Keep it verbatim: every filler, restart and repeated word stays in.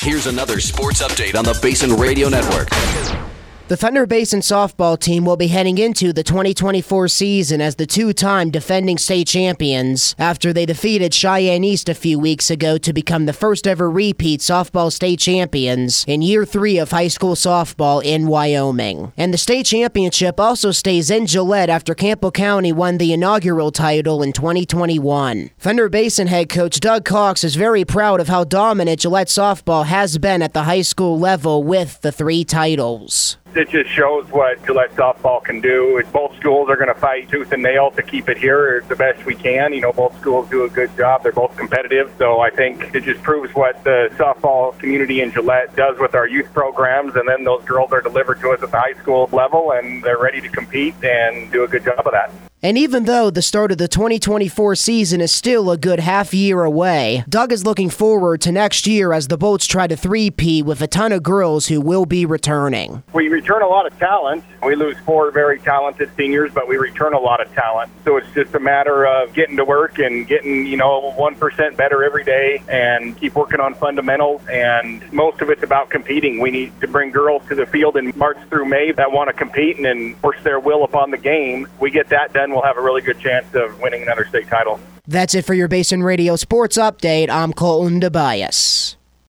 Here's another sports update on the Basin Radio Network. The Thunder Basin softball team will be heading into the twenty twenty-four season as the two-time defending state champions after they defeated Cheyenne East a few weeks ago to become the first-ever repeat softball state champions in year three of high school softball in Wyoming. And the state championship also stays in Gillette after Campbell County won the inaugural title in twenty twenty-one. Thunder Basin head coach Doug Cox is very proud of how dominant Gillette softball has been at the high school level with the three titles. It just shows what Gillette softball can do. Both schools are going to fight tooth and nail to keep it here the best we can. You know, both schools do a good job. They're both competitive. So I think it just proves what the softball community in Gillette does with our youth programs. And then those girls are delivered to us at the high school level, and they're ready to compete and do a good job of that. And even though the start of the twenty twenty-four season is still a good half year away, Doug is looking forward to next year as the Bolts try to three-peat with a ton of girls who will be returning. We return a lot of talent. We lose four very talented seniors, but we return a lot of talent. So it's just a matter of getting to work and getting, you know, one percent better every day and keep working on fundamentals. And most of it's about competing. We need to bring girls to the field in March through May that want to compete and enforce their will upon the game. We get that done, we'll have a really good chance of winning another state title. That's it for your Basin Radio Sports Update. I'm Colton DeBias.